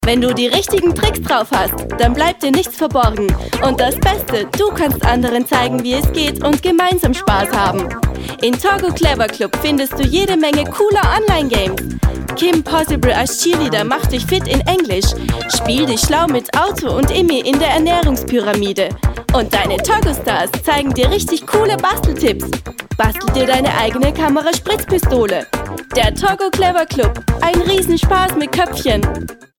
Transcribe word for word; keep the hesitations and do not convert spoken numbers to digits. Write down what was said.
Wenn du die richtigen Tricks drauf hast, dann bleibt dir nichts verborgen. Und das Beste, du kannst anderen zeigen, wie es geht und gemeinsam Spaß haben. In Togo Clever Club findest du jede Menge cooler Online-Games. Kim Possible als Cheerleader macht dich fit in Englisch. Spiel dich schlau mit Auto und Immi in der Ernährungspyramide. Und deine Togo-Stars zeigen dir richtig coole Basteltipps. Bastel dir deine eigene Kamera-Spritzpistole. Der Togo Clever Club, ein Riesenspaß mit Köpfchen.